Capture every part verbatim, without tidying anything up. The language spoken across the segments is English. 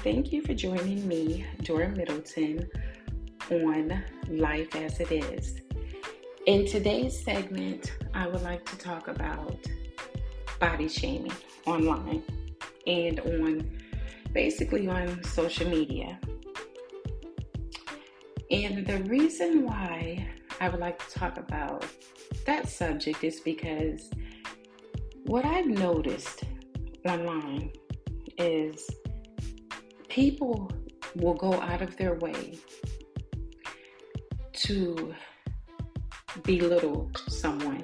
thank you for joining me, Dora Middleton, on Life as It Is. In today's segment, I would like to talk about body shaming online and on basically on social media. And the reason why I would like to talk about that subject is because what I've noticed online is people will go out of their way to belittle someone,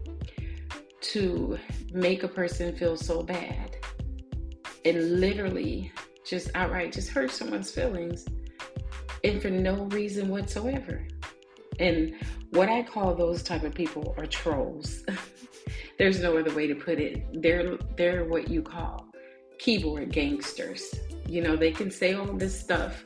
to make a person feel so bad, and literally just outright just hurt someone's feelings, and for no reason whatsoever. And what I call those type of people are trolls. There's no other way to put it. They're they're what you call keyboard gangsters. You know, they can say all this stuff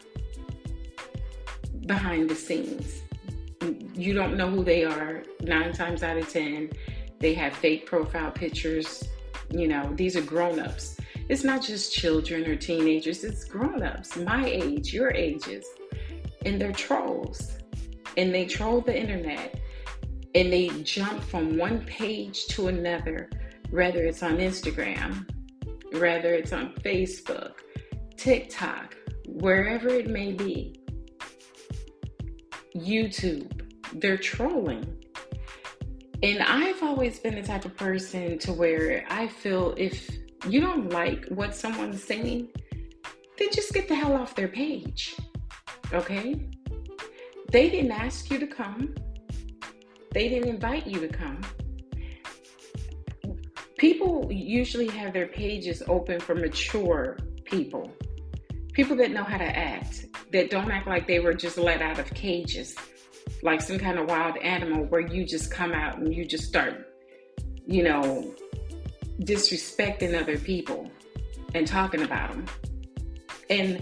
behind the scenes. You don't know who they are. Nine times out of ten, they have fake profile pictures. You know, these are grown-ups. It's not just children or teenagers. It's grown-ups, my age, your ages. And they're trolls. And they troll the internet. And they jump from one page to another, whether it's on Instagram, whether it's on Facebook, TikTok, wherever it may be, YouTube, they're trolling. And I've always been the type of person to where I feel if you don't like what someone's saying, then just get the hell off their page, okay? They didn't ask you to come. They didn't invite you to come. People usually have their pages open for mature people. People that know how to act, that don't act like they were just let out of cages, like some kind of wild animal where you just come out and you just start, you know, disrespecting other people and talking about them. And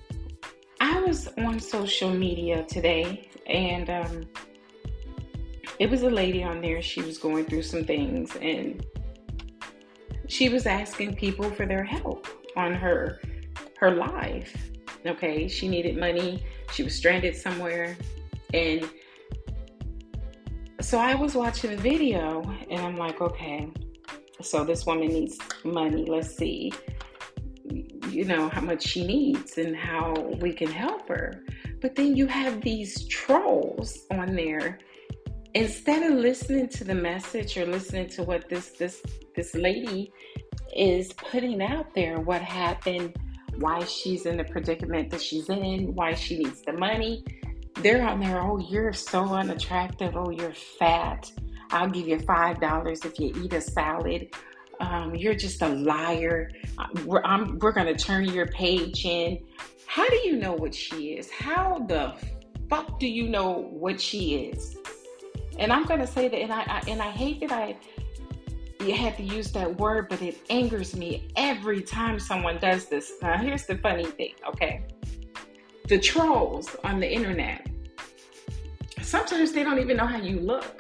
I was on social media today, and um, it was a lady on there. She was going through some things, and she was asking people for their help on her her life. Okay, she needed money. She was stranded somewhere, and so I was watching the video, and I'm like, okay, so this woman needs money. Let's see, you know, how much she needs and how we can help her. But then you have these trolls on there. Instead of listening to the message or listening to what this this this lady is putting out there, what happened, why she's in the predicament that she's in, why she needs the money, they're on there, oh, you're so unattractive, oh, you're fat, I'll give you five dollars if you eat a salad, um, you're just a liar, we're, I'm, we're going to turn your page in. How do you know what she is? How the fuck do you know what she is? And I'm going to say that, and I, I and I hate that I you had to use that word, but it angers me every time someone does this. Now, here's the funny thing, okay? The trolls on the internet, sometimes they don't even know how you look,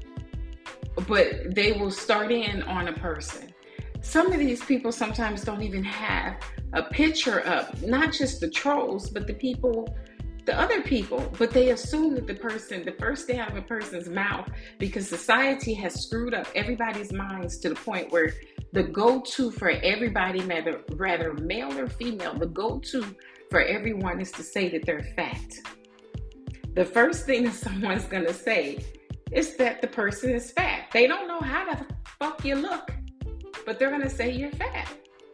but they will start in on a person. Some of these people sometimes don't even have a picture up, not just the trolls, but the people, the other people, but they assume that the person, the first thing out of a person's mouth, because society has screwed up everybody's minds to the point where the go-to for everybody, rather, rather male or female, the go-to for everyone is to say that they're fat. The first thing that someone's gonna say is that the person is fat. They don't know how the fuck you look, but they're gonna say you're fat.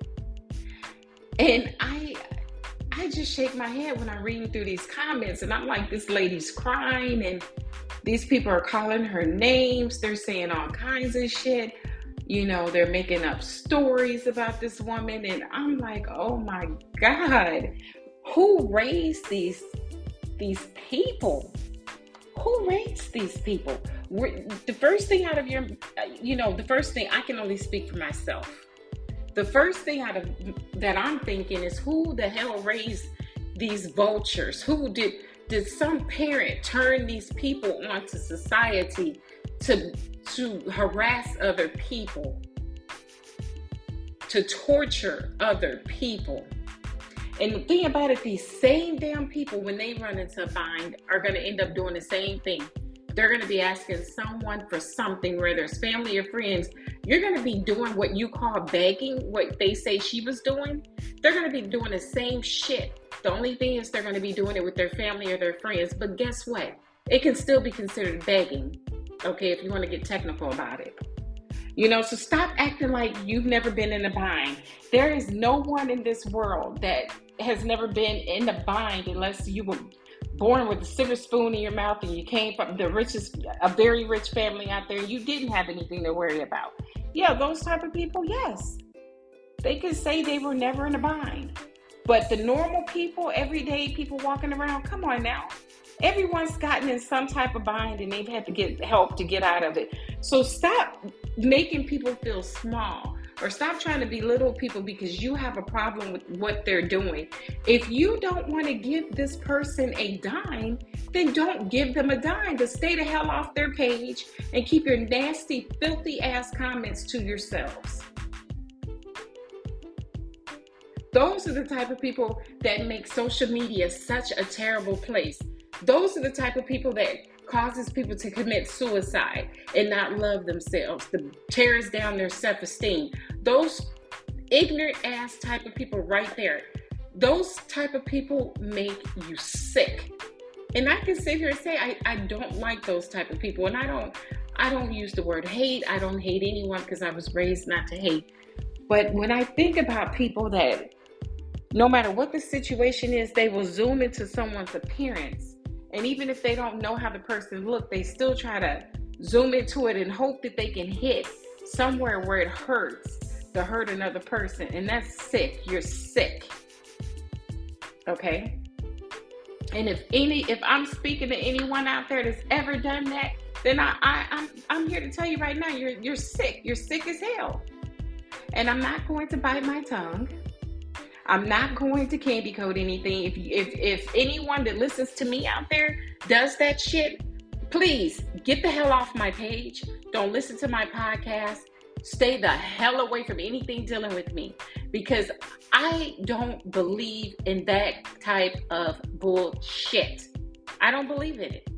And I I just shake my head when I'm reading through these comments, and I'm like, this lady's crying, and these people are calling her names. They're saying all kinds of shit. You know, they're making up stories about this woman, and I'm like, oh my God, who raised these these people? Who raised these people? The first thing out of your, you know, the first thing, I can only speak for myself. The first thing out of that I'm thinking is, who the hell raised these vultures? Who did did some parent turn these people onto society to to harass other people, to torture other people? And the thing about it, these same damn people, when they run into a bind, are going to end up doing the same thing. They're going to be asking someone for something, whether it's family or friends. You're going to be doing what you call begging, what they say she was doing. They're going to be doing the same shit. The only thing is they're going to be doing it with their family or their friends. But guess what? It can still be considered begging, okay, if you want to get technical about it. You know, so stop acting like you've never been in a bind. There is no one in this world that has never been in a bind unless you were born with a silver spoon in your mouth and you came from the richest, a very rich family out there. You didn't have anything to worry about. Yeah, those type of people, yes. They can say they were never in a bind. But the normal people, everyday people walking around, come on now. Everyone's gotten in some type of bind and they've had to get help to get out of it. So stop making people feel small, or stop trying to belittle people because you have a problem with what they're doing. If you don't want to give this person a dime, then don't give them a dime. But stay the hell off their page and keep your nasty, filthy ass comments to yourselves. Those are the type of people that make social media such a terrible place. Those are the type of people that causes people to commit suicide and not love themselves, that tears down their self-esteem. Those ignorant ass type of people right there, those type of people make you sick. And I can sit here and say I, I don't like those type of people. And I don't I don't use the word hate. I don't hate anyone because I was raised not to hate. But when I think about people that no matter what the situation is, they will zoom into someone's appearance. And even if they don't know how the person look, they still try to zoom into it and hope that they can hit somewhere where it hurts to hurt another person. And that's sick. You're sick. Okay? And if any, if I'm speaking to anyone out there that's ever done that, then I, I, I'm, I'm here to tell you right now, you're, you're sick. You're sick as hell. And I'm not going to bite my tongue. I'm not going to candy coat anything. If, if if anyone that listens to me out there does that shit, please get the hell off my page. Don't listen to my podcast. Stay the hell away from anything dealing with me, because I don't believe in that type of bullshit. I don't believe in it.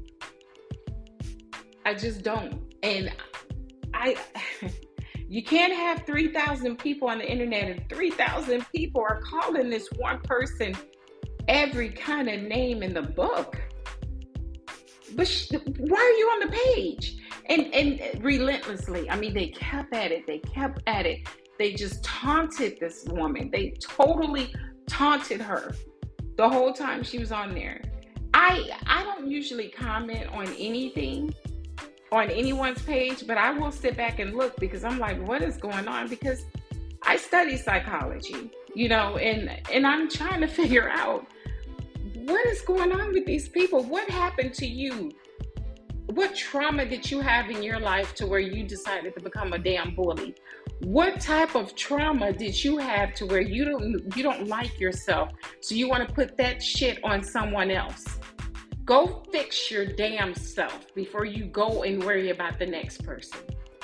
I just don't. And I... You can't have three thousand people on the internet and three thousand people are calling this one person every kind of name in the book. But sh- why are you on the page? And, and relentlessly, I mean, they kept at it. They kept at it. They just taunted this woman. They totally taunted her the whole time she was on there. I I don't usually comment on anything on anyone's page, but I will sit back and look because I'm like, what is going on? Because I study psychology, you know, and, and I'm trying to figure out what is going on with these people. What happened to you? What trauma did you have in your life to where you decided to become a damn bully? What type of trauma did you have to where you don't, you don't like yourself, so you want to put that shit on someone else? Go fix your damn self before you go and worry about the next person.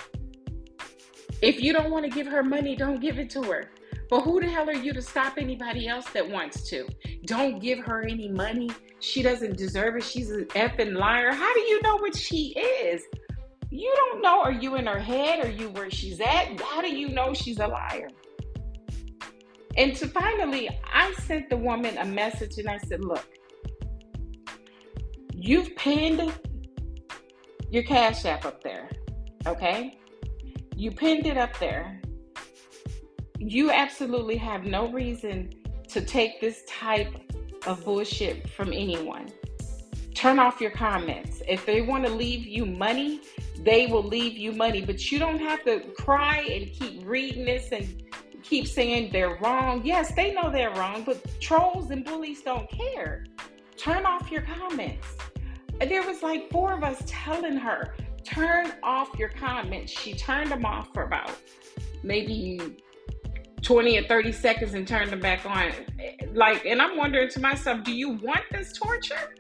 If you don't want to give her money, don't give it to her. But who the hell are you to stop anybody else that wants to? Don't give her any money. She doesn't deserve it. She's an effing liar. How do you know what she is? You don't know. Are you in her head? Are you where she's at? How do you know she's a liar? And to finally, I sent the woman a message and I said, look, you've pinned your Cash App up there, okay? You pinned it up there. You absolutely have no reason to take this type of bullshit from anyone. Turn off your comments. If they want to leave you money, they will leave you money. But you don't have to cry and keep reading this and keep saying they're wrong. Yes, they know they're wrong, but trolls and bullies don't care. Turn off your comments. There was like four of us telling her, turn off your comments. She turned them off for about maybe twenty or thirty seconds and turned them back on. Like, and I'm wondering to myself, do you want this torture?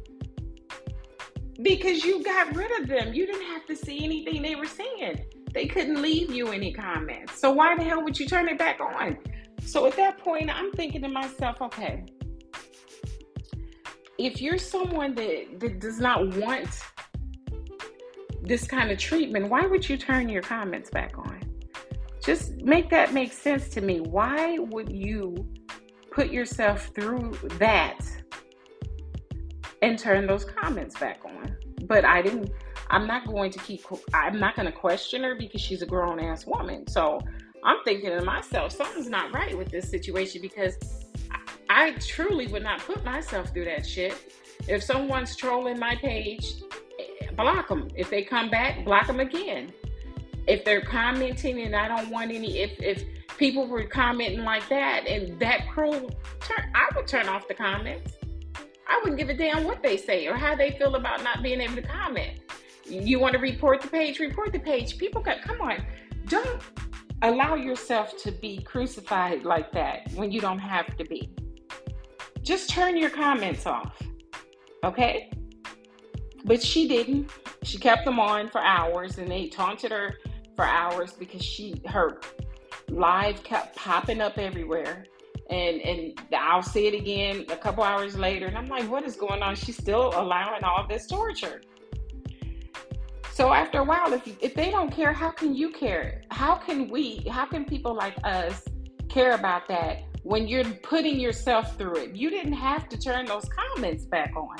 Because you got rid of them. You didn't have to see anything they were saying. They couldn't leave you any comments. So why the hell would you turn it back on? So at that point, I'm thinking to myself, okay, if you're someone that, that does not want this kind of treatment, why would you turn your comments back on? Just make that make sense to me. Why would you put yourself through that and turn those comments back on? But I didn't, I'm not going to keep, I'm not going to question her because she's a grown ass woman. So I'm thinking to myself, something's not right with this situation, because I, I truly would not put myself through that shit. If someone's trolling my page, block them. If they come back, block them again. If they're commenting and I don't want any, if, if people were commenting like that and that cruel, turn, I would turn off the comments. I wouldn't give a damn what they say or how they feel about not being able to comment. You want to report the page, report the page. People got, come on, don't allow yourself to be crucified like that when you don't have to be. Just turn your comments off, okay? But she didn't. She kept them on for hours, and they taunted her for hours because she her live kept popping up everywhere. And and I'll see it again a couple hours later, and I'm like, what is going on? She's still allowing all this torture. So after a while, if if they don't care, how can you care? How can we? How can people like us care about that when you're putting yourself through it? You didn't have to turn those comments back on.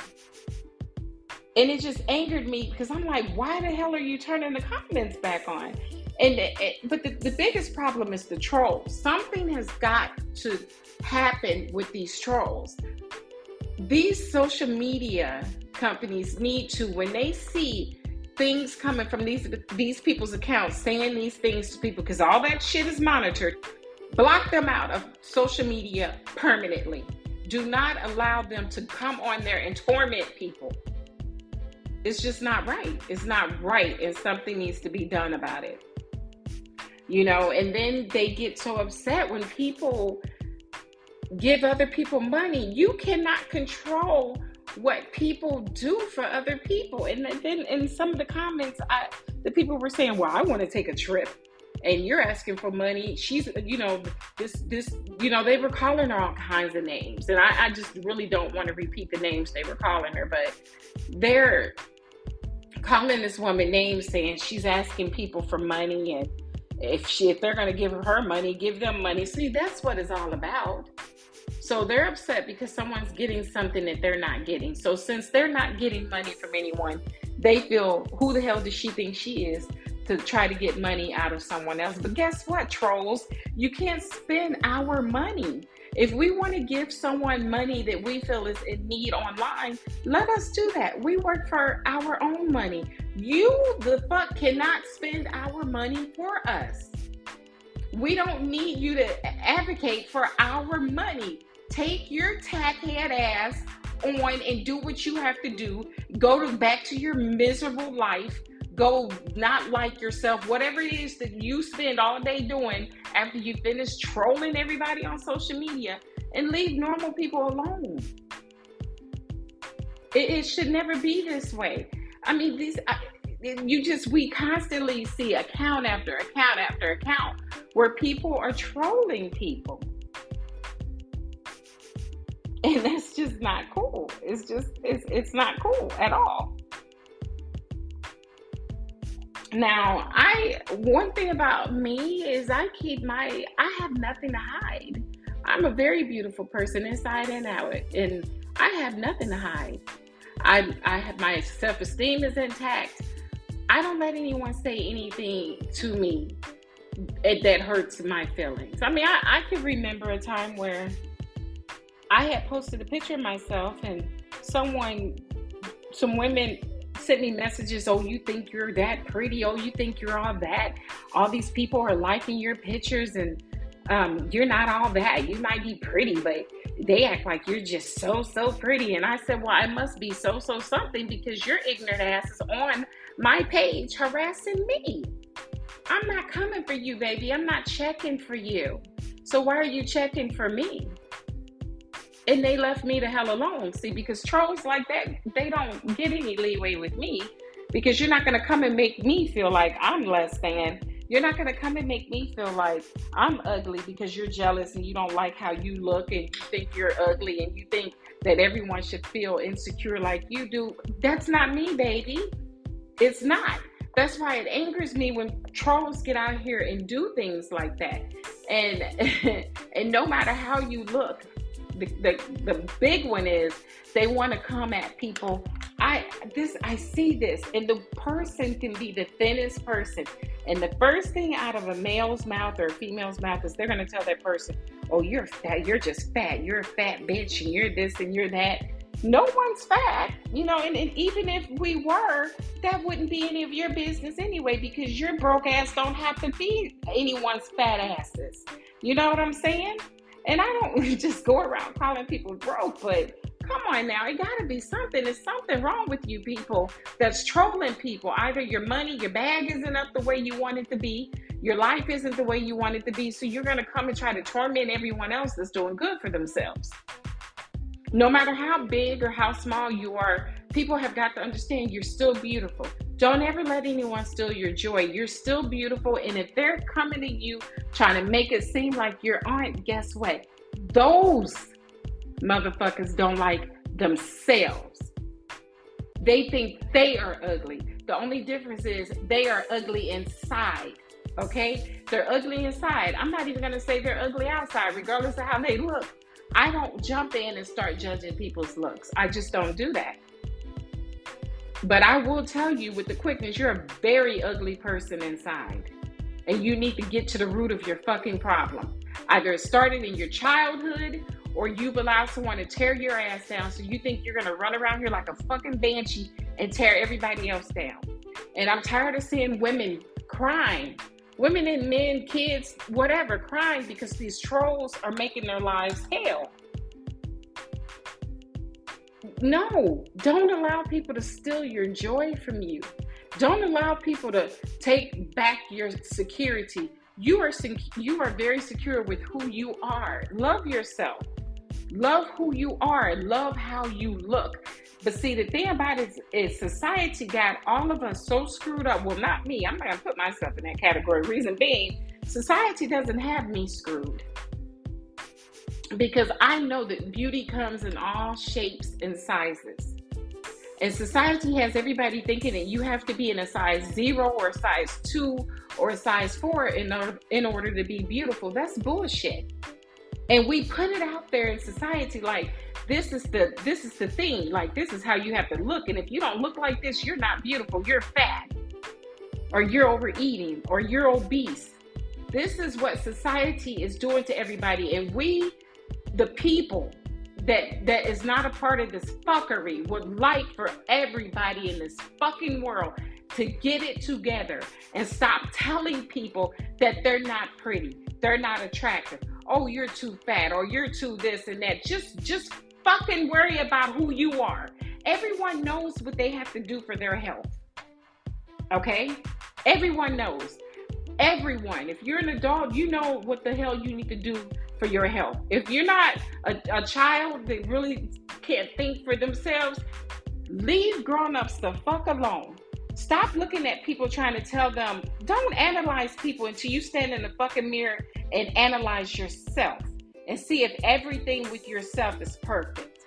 And it just angered me because I'm like, why the hell are you turning the comments back on? And it, but the, the biggest problem is the trolls. Something has got to happen with these trolls. These social media companies need to, when they see things coming from these these people's accounts, saying these things to people, because all that shit is monitored, block them out of social media permanently. Do not allow them to come on there and torment people. It's just not right. It's not right, and something needs to be done about it. You know, and then they get so upset when people give other people money. You cannot control what people do for other people. And then in some of the comments, I, the people were saying, well, I want to take a trip and you're asking for money. She's, you know, this, this, you know, they were calling her all kinds of names. And I, I just really don't want to repeat the names they were calling her, but they're calling this woman names, saying she's asking people for money. And if she, if they're going to give her money, give them money. See, that's what it's all about. So they're upset because someone's getting something that they're not getting. So since they're not getting money from anyone, they feel, who the hell does she think she is to try to get money out of someone else? But guess what, trolls? You can't spend our money. If we want to give someone money that we feel is in need online, let us do that. We work for our own money. You, the fuck, cannot spend our money for us. We don't need you to advocate for our money. Take your tackhead ass on and do what you have to do. Go to, back to your miserable life. Go not like yourself. Whatever it is that you spend all day doing after you finish trolling everybody on social media, and leave normal people alone. It, it should never be this way. I mean, these... I, You just, we constantly see account after account after account where people are trolling people. And that's just not cool. It's just, it's, it's not cool at all. Now, I, one thing about me is I keep my, I have nothing to hide. I'm a very beautiful person inside and out, and I have nothing to hide. I, I have, my self-esteem is intact. I don't let anyone say anything to me that hurts my feelings. I mean, I, I can remember a time where I had posted a picture of myself and someone, some women sent me messages, oh, you think you're that pretty? Oh, you think you're all that? All these people are liking your pictures and um, you're not all that. You might be pretty, but they act like you're just so, so pretty. And I said, well, I must be so, so something because your ignorant ass is on my page harassing me. I'm not coming for you, baby. I'm not checking for you. So why are you checking for me? And they left me the hell alone. See, because trolls like that, they don't get any leeway with me, because you're not going to come and make me feel like I'm less than You're not going to come and make me feel like I'm ugly because you're jealous and you don't like how you look and you think you're ugly and you think that everyone should feel insecure like you do. That's not me, baby. It's not. That's why it angers me when trolls get out here and do things like that. And and no matter how you look, the, the, the big one is they want to come at people. I this I see this, and the person can be the thinnest person. And the first thing out of a male's mouth or a female's mouth is they're going to tell that person, oh, you're fat. You're just fat. You're a fat bitch and you're this and you're that. No one's fat, you know, and, and even if we were, that wouldn't be any of your business anyway, because your broke ass don't have to be anyone's fat asses. You know what I'm saying? And I don't just go around calling people broke, but come on now, it gotta be something. There's something wrong with you people that's trolling people. Either your money, your bag isn't up the way you want it to be, your life isn't the way you want it to be, so you're gonna come and try to torment everyone else that's doing good for themselves. No matter how big or how small you are, people have got to understand you're still beautiful. Don't ever let anyone steal your joy. You're still beautiful. And if they're coming to you trying to make it seem like you aren't, guess what? Those motherfuckers don't like themselves. They think they are ugly. The only difference is they are ugly inside. Okay? They're ugly inside. I'm not even going to say they're ugly outside, regardless of how they look. I don't jump in and start judging people's looks. I just don't do that. But I will tell you with the quickness, you're a very ugly person inside. And you need to get to the root of your fucking problem. Either it started in your childhood or you've allowed someone to tear your ass down so you think you're going to run around here like a fucking banshee and tear everybody else down. And I'm tired of seeing women crying. Women and men, kids, whatever, crying because these trolls are making their lives hell. No, don't allow people to steal your joy from you. Don't allow people to take back your security. You are sec- you are very secure with who you are. Love yourself. Love who you are. Love how you look. But see, the thing about it is, is society got all of us so screwed up. Well, not me. I'm not going to put myself in that category. Reason being, society doesn't have me screwed. Because I know that beauty comes in all shapes and sizes. And society has everybody thinking that you have to be in a size zero or a size two or a size four in order, in order to be beautiful. That's bullshit. And we put it out there in society like, this is the this is the thing. Like, this is how you have to look. And if you don't look like this, you're not beautiful. You're fat. Or you're overeating. Or you're obese. This is what society is doing to everybody. And we, the people that that is not a part of this fuckery, would like for everybody in this fucking world to get it together and stop telling people that they're not pretty. They're not attractive. Oh, you're too fat, or you're too this and that. Just, just fucking worry about who you are. Everyone knows what they have to do for their health. Okay? Everyone knows. Everyone. If you're an adult, you know what the hell you need to do for your health. If you're not a, a child that really can't think for themselves, leave grown-ups the fuck alone. Stop looking at people trying to tell them. Don't analyze people until you stand in the fucking mirror and analyze yourself and see if everything with yourself is perfect.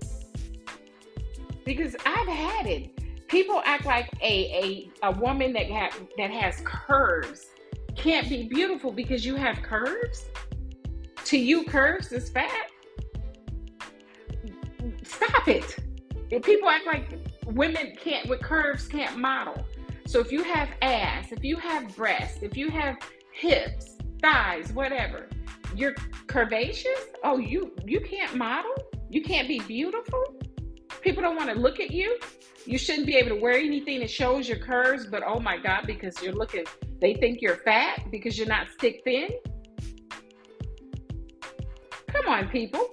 Because I've had it. People act like a a, a woman that ha- that has curves can't be beautiful because you have curves. To you, curves is fat. Stop it. If people act like women can't with curves can't model. So if you have ass, if you have breasts, if you have hips, thighs, whatever, you're curvaceous. Oh, you you can't model. You can't be beautiful. People don't want to look at you. You shouldn't be able to wear anything that shows your curves. But oh my God, because you're looking, they think you're fat because you're not stick thin. Come on, people.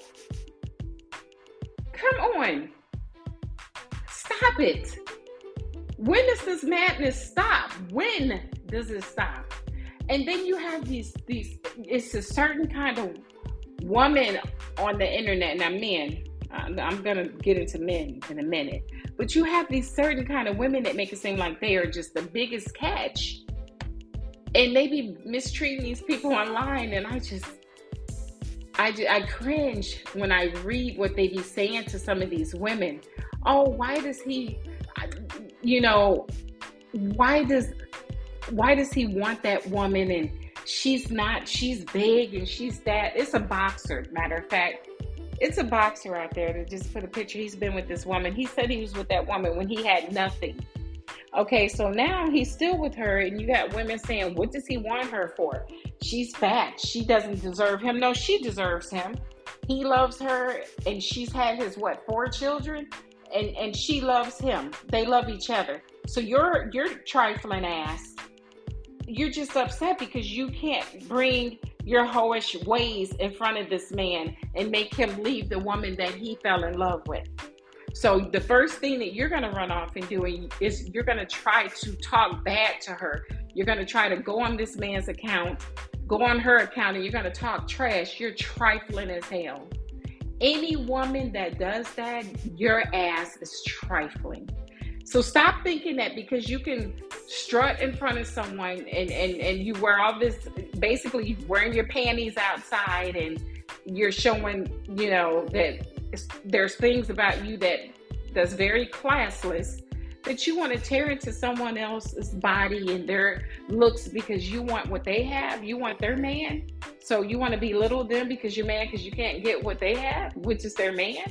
Come on. Stop it. When does this madness stop? When does it stop? And then you have these, these, it's a certain kind of woman on the internet. Now, men, I'm going to get into men in a minute. But you have these certain kind of women that make it seem like they are just the biggest catch. And they be mistreating these people online, and I just, I, ju- I cringe when I read what they be saying to some of these women. Oh, why does he, you know, why does, why does he want that woman? And she's not, she's big and she's that. It's a boxer, matter of fact. It's a boxer out there that just put a picture. He's been with this woman. He said he was with that woman when he had nothing. Okay, so now he's still with her, and you got women saying, what does he want her for? She's fat. She doesn't deserve him. No, she deserves him. He loves her, and she's had his, what, four children? And and she loves him. They love each other. So you're, you're trifling ass. You're just upset because you can't bring your hoish ways in front of this man and make him leave the woman that he fell in love with. So the first thing that you're going to run off and do is you're going to try to talk bad to her. You're going to try to go on this man's account, go on her account, and you're going to talk trash. You're trifling as hell. Any woman that does that, your ass is trifling. So stop thinking that because you can strut in front of someone and, and, and you wear all this, basically you're wearing your panties outside and you're showing, you know, that there's things about you that that's very classless, that you want to tear into someone else's body and their looks because you want what they have. You want their man. So you want to belittle them because you're mad because you can't get what they have, which is their man.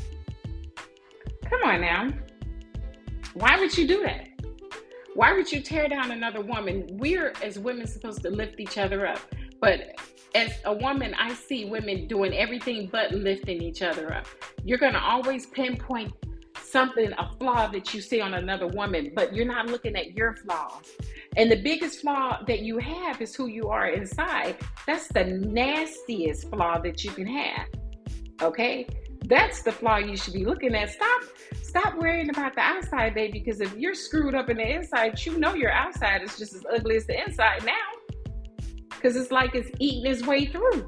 Come on now. Why would you do that? Why would you tear down another woman? We're, as women, supposed to lift each other up. But as a woman, I see women doing everything but lifting each other up. You're going to always pinpoint something, a flaw that you see on another woman, but you're not looking at your flaws. And the biggest flaw that you have is who you are inside. That's the nastiest flaw that you can have. Okay? That's the flaw you should be looking at. Stop, stop worrying about the outside, baby, because if you're screwed up in the inside, you know your outside is just as ugly as the inside now. Because it's like it's eating its way through.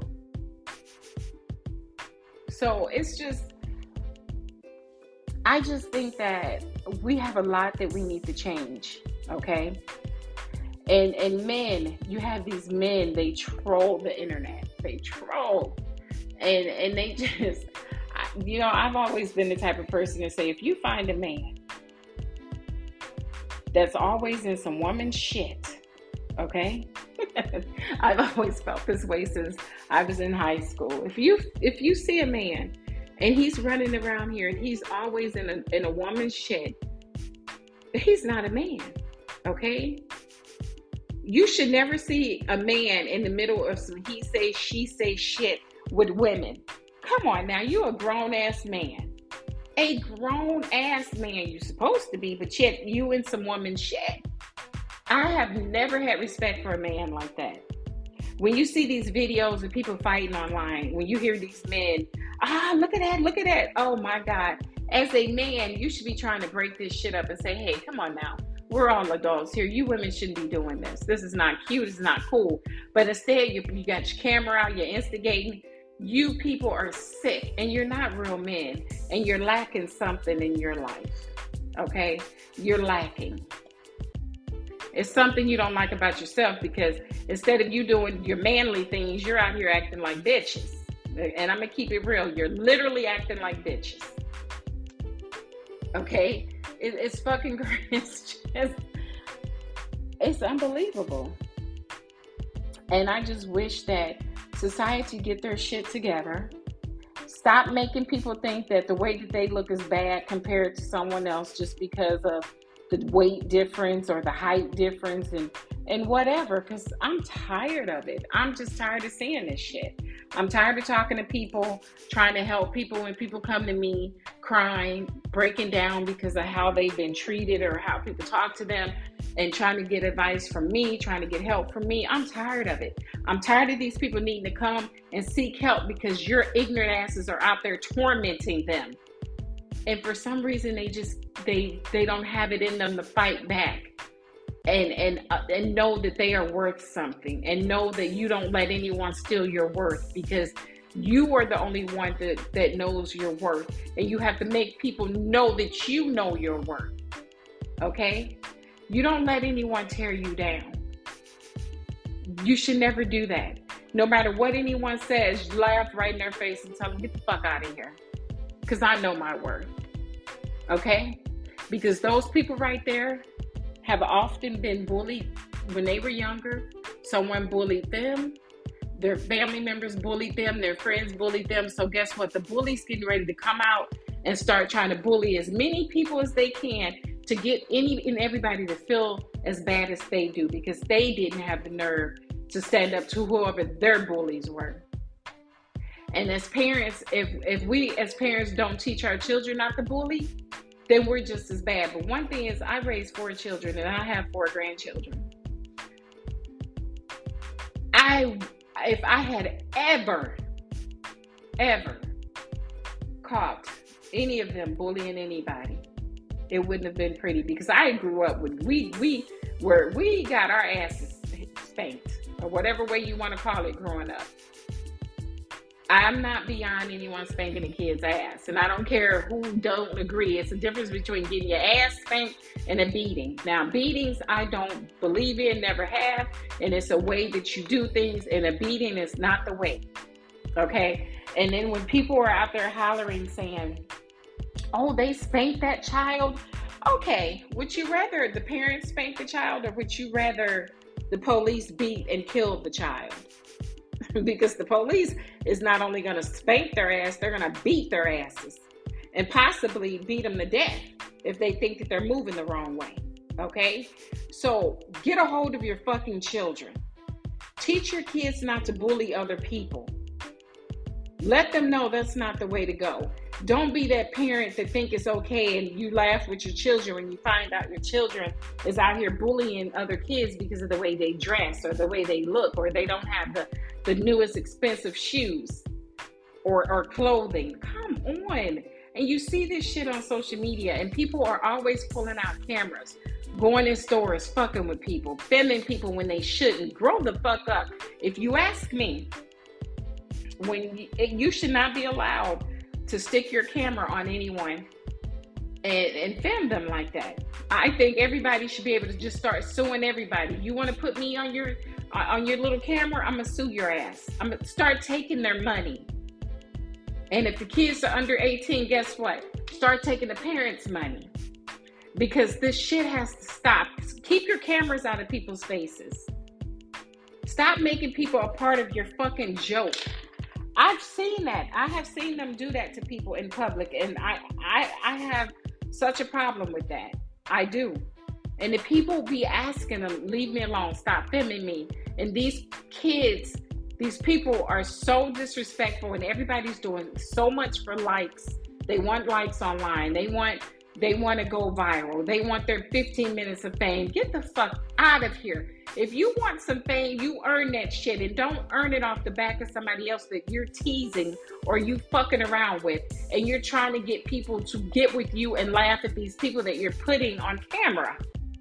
So it's just, I just think that we have a lot that we need to change, okay? And and men, you have these men, they troll the internet. They troll. And, and they just, you know, I've always been the type of person to say, if you find a man that's always in some woman's shit, okay? I've always felt this way since I was in high school. If you if you see a man and he's running around here and he's always in a in a woman's shit, he's not a man, okay? You should never see a man in the middle of some he say, she say shit with women. Come on now, you're a grown-ass man. A grown-ass man you're supposed to be, but yet you in some woman's shit. I have never had respect for a man like that. When you see these videos of people fighting online, when you hear these men, ah, look at that, look at that. Oh my God. As a man, you should be trying to break this shit up and say, hey, come on now. We're all adults here. You women shouldn't be doing this. This is not cute. It's not cool. But instead, you, you got your camera out, you're instigating. You people are sick and you're not real men and you're lacking something in your life. Okay? You're lacking. It's something you don't like about yourself because instead of you doing your manly things, you're out here acting like bitches. And I'm going to keep it real. You're literally acting like bitches. Okay? It, it's fucking great. It's just, it's unbelievable. And I just wish that society get their shit together. Stop making people think that the way that they look is bad compared to someone else just because of the weight difference or the height difference and, and whatever, because I'm tired of it. I'm just tired of seeing this shit. I'm tired of talking to people, trying to help people when people come to me crying, breaking down because of how they've been treated or how people talk to them and trying to get advice from me, trying to get help from me. I'm tired of it. I'm tired of these people needing to come and seek help because your ignorant asses are out there tormenting them. And for some reason, they just, they they don't have it in them to fight back and and uh, and know that they are worth something and know that you don't let anyone steal your worth because you are the only one that, that knows your worth. And you have to make people know that you know your worth. Okay? You don't let anyone tear you down. You should never do that. No matter what anyone says, laugh right in their face and tell them, get the fuck out of here. Because I know my worth. Okay? Because those people right there have often been bullied when they were younger. Someone bullied them. Their family members bullied them. Their friends bullied them. So guess what? The bully's getting ready to come out and start trying to bully as many people as they can to get any and everybody to feel as bad as they do, because they didn't have the nerve to stand up to whoever their bullies were. And as parents, if if we as parents don't teach our children not to bully, then we're just as bad. But one thing is, I raised four children and I have four grandchildren. I, if I had ever, ever caught any of them bullying anybody, it wouldn't have been pretty, because I grew up with, we, we were, we got our asses spanked, or whatever way you want to call it growing up. I'm not beyond anyone spanking a kid's ass. And I don't care who don't agree. It's a difference between getting your ass spanked and a beating. Now, beatings, I don't believe in, never have. And it's a way that you do things, and a beating is not the way. Okay? And then when people are out there hollering saying, oh, they spanked that child. Okay, would you rather the parents spank the child, or would you rather the police beat and kill the child? Because the police is not only going to spank their ass, they're going to beat their asses and possibly beat them to death if they think that they're moving the wrong way. Okay? So get a hold of your fucking children. Teach your kids not to bully other people. Let them know that's not the way to go. Don't be that parent that think it's okay and you laugh with your children when you find out your children is out here bullying other kids because of the way they dress or the way they look, or they don't have the, the newest expensive shoes or, or clothing. Come on. And you see this shit on social media, and people are always pulling out cameras, going in stores, fucking with people, filming people when they shouldn't. Grow the fuck up. If you ask me, when you, you should not be allowed to stick your camera on anyone and, and film them like that. I think everybody should be able to just start suing everybody. You want to put me on your on your little camera? I'm gonna sue your ass. I'm gonna start taking their money. And if the kids are under eighteen, guess what? Start taking the parents' money. Because this shit has to stop. Keep your cameras out of people's faces. Stop making people a part of your fucking joke. I've seen that. I have seen them do that to people in public, and I, I, I have such a problem with that. I do. And if people be asking them, leave me alone, stop filming me. And these kids, these people are so disrespectful, and everybody's doing so much for likes. They want likes online. They want, they want to go viral. They want their fifteen minutes of fame. Get the fuck out of here. If you want some fame, you earn that shit, and don't earn it off the back of somebody else that you're teasing or you fucking around with, and you're trying to get people to get with you and laugh at these people that you're putting on camera.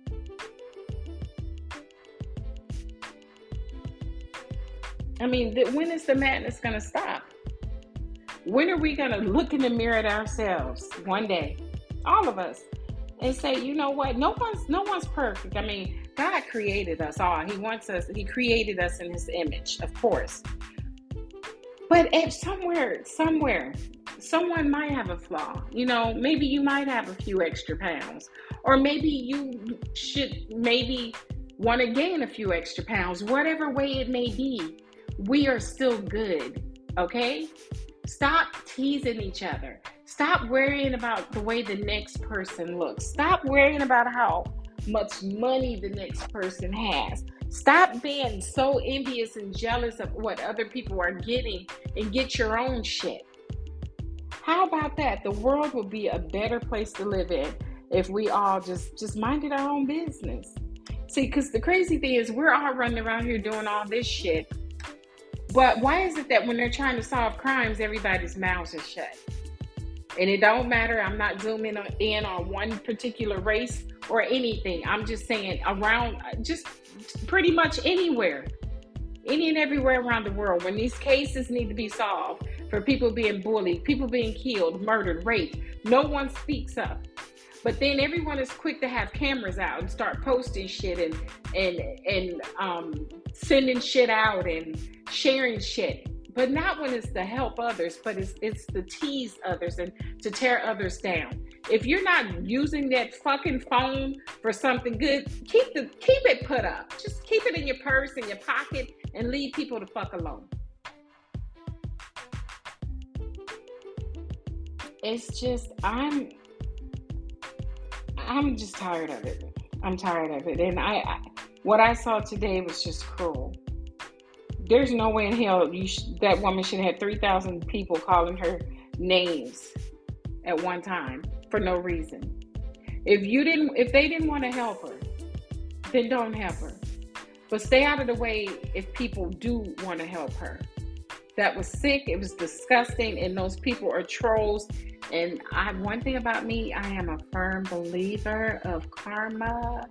I mean, th- when is the madness going to stop? When are we going to look in the mirror at ourselves one day, all of us, and say, you know what? No one's no one's perfect. I mean, God created us all. He wants us, he created us in his image, of course. But if somewhere, somewhere, someone might have a flaw. You know, maybe you might have a few extra pounds. Or maybe you should maybe want to gain a few extra pounds. Whatever way it may be, we are still good, okay? Stop teasing each other. Stop worrying about the way the next person looks. Stop worrying about how much money the next person has. Stop being so envious and jealous of what other people are getting, and get your own shit. How about that? The world would be a better place to live in if we all just, just minded our own business. See, because the crazy thing is, we're all running around here doing all this shit. But why is it that when they're trying to solve crimes, everybody's mouths are shut? And it don't matter. I'm not zooming in on one particular race or anything. I'm just saying around, just pretty much anywhere, any and everywhere around the world, when these cases need to be solved for people being bullied, people being killed, murdered, raped, no one speaks up. But then everyone is quick to have cameras out and start posting shit and and and um, sending shit out and sharing shit. But not when it's to help others, but it's it's to tease others and to tear others down. If you're not using that fucking phone for something good, keep the keep it put up. Just keep it in your purse, in your pocket, and leave people the fuck alone. It's just I'm I'm just tired of it. I'm tired of it, and I, I what I saw today was just cruel. There's no way in hell you sh- that woman should have had three thousand people calling her names at one time for no reason. If you didn't, if they didn't want to help her, then don't help her. But stay out of the way if people do want to help her. That was sick. It was disgusting, and those people are trolls. And I, one thing about me, I am a firm believer of karma.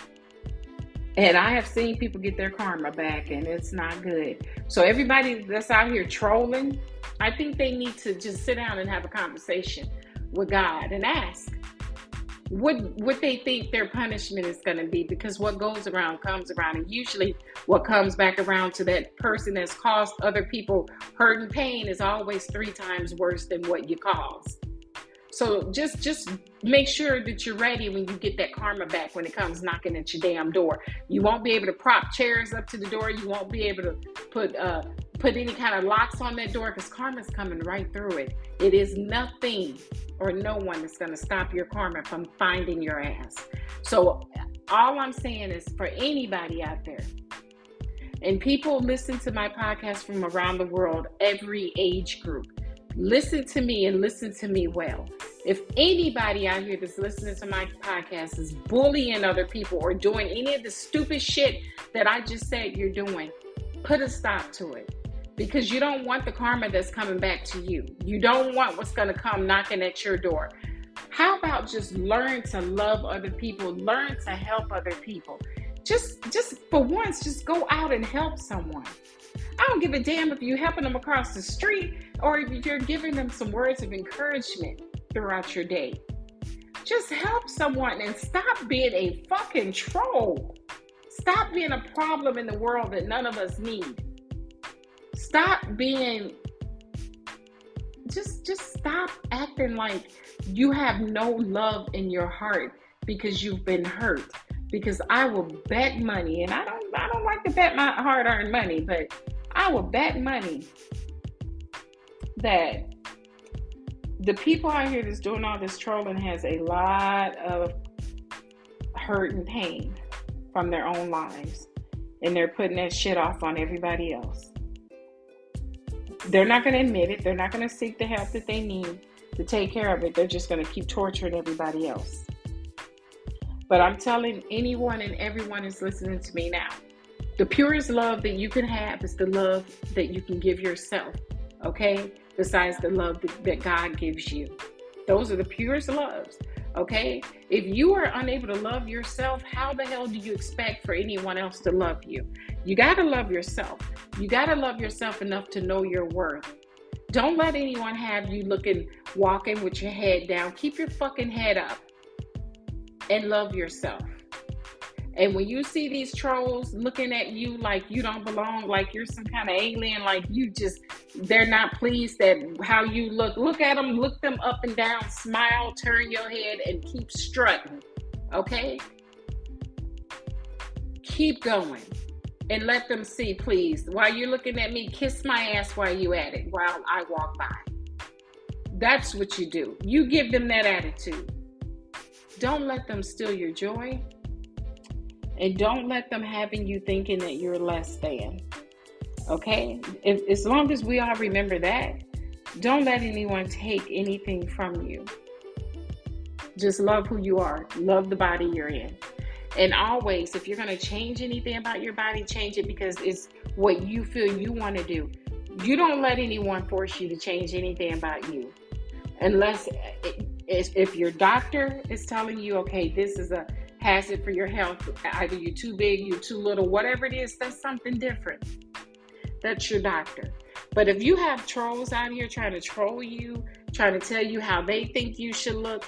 And I have seen people get their karma back, and it's not good. So everybody that's out here trolling, I think they need to just sit down and have a conversation with God and ask what what they think their punishment is going to be, because what goes around comes around, and usually what comes back around to that person that's caused other people hurt and pain is always three times worse than what you caused. So just just make sure that you're ready when you get that karma back when it comes knocking at your damn door. You won't be able to prop chairs up to the door. You won't be able to put uh, put any kind of locks on that door, because karma's coming right through it. It is nothing or no one that's going to stop your karma from finding your ass. So all I'm saying is, for anybody out there, and people listen to my podcast from around the world, every age group, listen to me and listen to me well. If anybody out here that's listening to my podcast is bullying other people or doing any of the stupid shit that I just said you're doing, put a stop to it. Because you don't want the karma that's coming back to you. You don't want what's going to come knocking at your door. How about just learn to love other people, learn to help other people. Just, just for once, just go out and help someone. I don't give a damn if you're helping them across the street or if you're giving them some words of encouragement throughout your day. Just help someone and stop being a fucking troll. Stop being a problem in the world that none of us need. Stop being, just, just stop acting like you have no love in your heart because you've been hurt. Because I will bet money, and I don't, I don't like to bet my hard-earned money, but I will bet money that the people out here that's doing all this trolling has a lot of hurt and pain from their own lives, and they're putting that shit off on everybody else. They're not going to admit it. They're not going to seek the help that they need to take care of it. They're just going to keep torturing everybody else. But I'm telling anyone and everyone who's listening to me now, the purest love that you can have is the love that you can give yourself, okay? Besides the love that, that God gives you. Those are the purest loves, okay? If you are unable to love yourself, how the hell do you expect for anyone else to love you? You got to love yourself. You got to love yourself enough to know your worth. Don't let anyone have you looking, walking with your head down. Keep your fucking head up and love yourself. And when you see these trolls looking at you like you don't belong, like you're some kind of alien, like you just, they're not pleased at how you look, look at them, look them up and down, smile, turn your head, and keep strutting, okay? Keep going. And let them see, please. While you're looking at me, kiss my ass while you at it, while I walk by. That's what you do. You give them that attitude. Don't let them steal your joy. And don't let them having you thinking that you're less than. Okay? If, as long as we all remember that, don't let anyone take anything from you. Just love who you are. Love the body you're in. And always, if you're going to change anything about your body, change it because it's what you feel you want to do. You don't let anyone force you to change anything about you. Unless if your doctor is telling you, okay, this is a hazard for your health, either you're too big, you're too little, whatever it is, that's something different. That's your doctor. But if you have trolls out here trying to troll you, trying to tell you how they think you should look,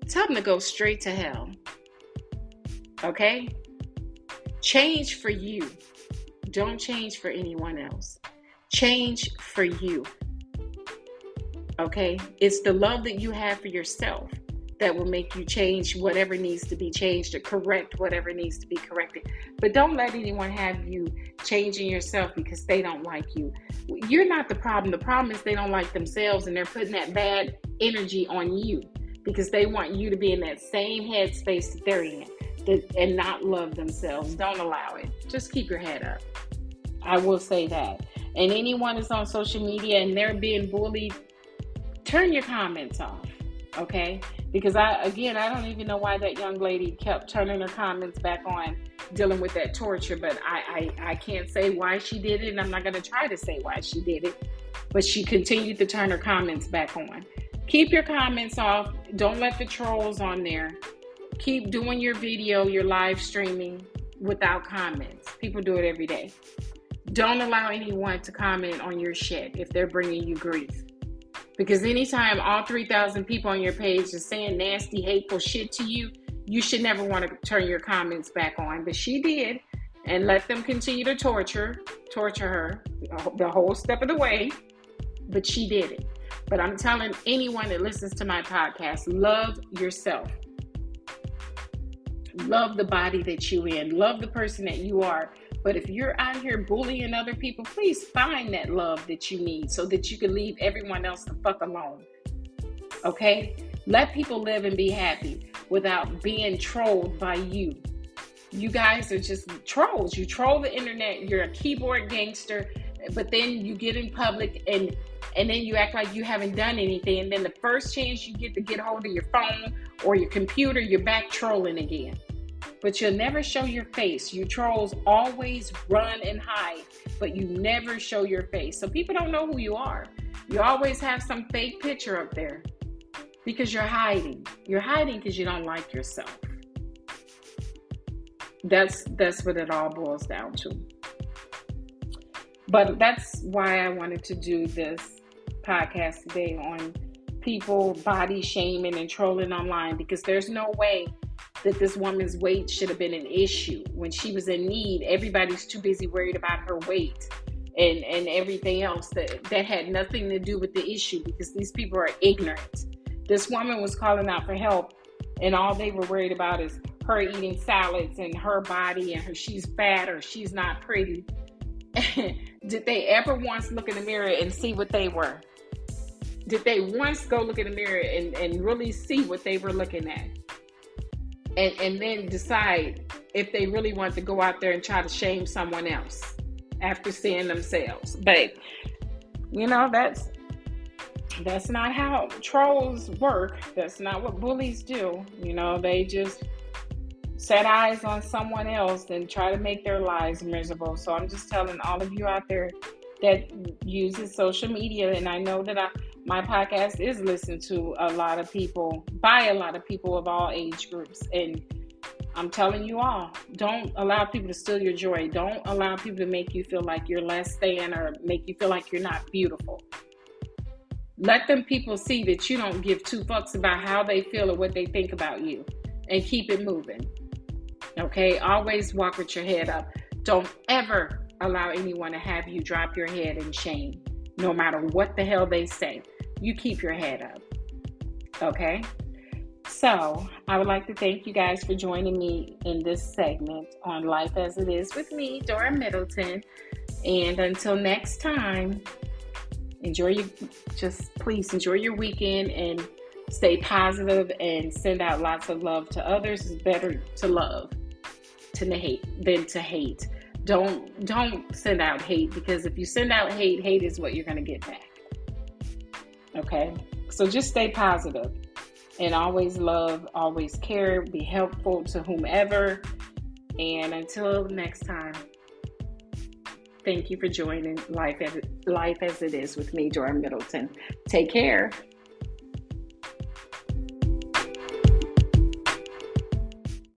tell them to go straight to hell. Okay? Change for you. Don't change for anyone else. Change for you. Okay? It's the love that you have for yourself that will make you change whatever needs to be changed or correct whatever needs to be corrected. But don't let anyone have you changing yourself because they don't like you. You're not the problem. The problem is they don't like themselves, and they're putting that bad energy on you because they want you to be in that same headspace that they're in and not love themselves. Don't allow it. Just keep your head up. I will say that. And anyone that's on social media and they're being bullied, turn your comments off. Okay? Because I, again, I don't even know why that young lady kept turning her comments back on dealing with that torture, but I, I, I can't say why she did it, and I'm not going to try to say why she did it, but she continued to turn her comments back on. Keep your comments off. Don't let the trolls on there. Keep doing your video, your live streaming without comments. People do it every day. Don't allow anyone to comment on your shit if they're bringing you grief. Because anytime all three thousand people on your page are saying nasty, hateful shit to you, you should never want to turn your comments back on. But she did, and let them continue to torture, torture her the whole step of the way. But she did it. But I'm telling anyone that listens to my podcast, love yourself. Love the body that you're in. Love the person that you are. But if you're out here bullying other people, please find that love that you need so that you can leave everyone else the fuck alone. Okay? Let people live and be happy without being trolled by you. You guys are just trolls. You troll the internet. You're a keyboard gangster, but then you get in public and and then you act like you haven't done anything. And then the first chance you get to get hold of your phone or your computer, you're back trolling again. But you'll never show your face. You trolls always run and hide, but you never show your face. So people don't know who you are. You always have some fake picture up there because you're hiding. You're hiding because you don't like yourself. That's that's what it all boils down to. But that's why I wanted to do this podcast today on people body shaming and trolling online, because there's no way that this woman's weight should have been an issue. When she was in need, everybody's too busy worried about her weight and, and everything else that, that had nothing to do with the issue, because these people are ignorant. This woman was calling out for help, and all they were worried about is her eating salads and her body and her she's fat or she's not pretty. Did they ever once look in the mirror and see what they were? Did they once go look in the mirror and, and really see what they were looking at? And, and then decide if they really want to go out there and try to shame someone else after seeing themselves. But, you know, that's that's not how trolls work. That's not what bullies do. You know, they just set eyes on someone else and try to make their lives miserable. So I'm just telling all of you out there that uses social media, and I know that I, my podcast is listened to a lot of people, by a lot of people of all age groups. And I'm telling you all, don't allow people to steal your joy. Don't allow people to make you feel like you're less than or make you feel like you're not beautiful. Let them people see that you don't give two fucks about how they feel or what they think about you, and keep it moving. Okay? Always walk with your head up. Don't ever allow anyone to have you drop your head in shame, no matter what the hell they say. You keep your head up. Okay? So, I would like to thank you guys for joining me in this segment on Life as It Is with me, Dora Middleton. And until next time, enjoy your, just please enjoy your weekend and stay positive and send out lots of love to others. It's better to love to hate than to hate. Don't don't send out hate, because if you send out hate, hate is what you're going to get back. Okay? So just stay positive and always love, always care, be helpful to whomever. And until next time, thank you for joining Life as, Life as It Is with me, Dora Middleton. Take care.